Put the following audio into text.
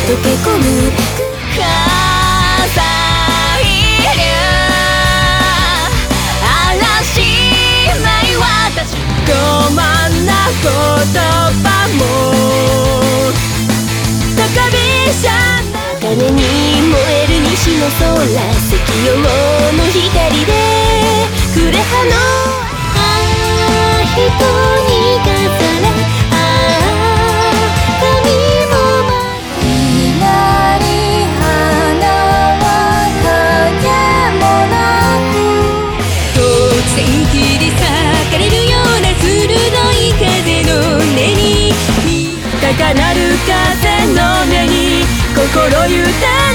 溶け込む火砕流嵐舞私傲慢な言葉も高飛車な鐘に燃える西の空赤陽の光でクレハの人に飾れ髪も左花は影もなく突然切り裂かれるような鋭い風の音に高鳴る風の音に心揺れ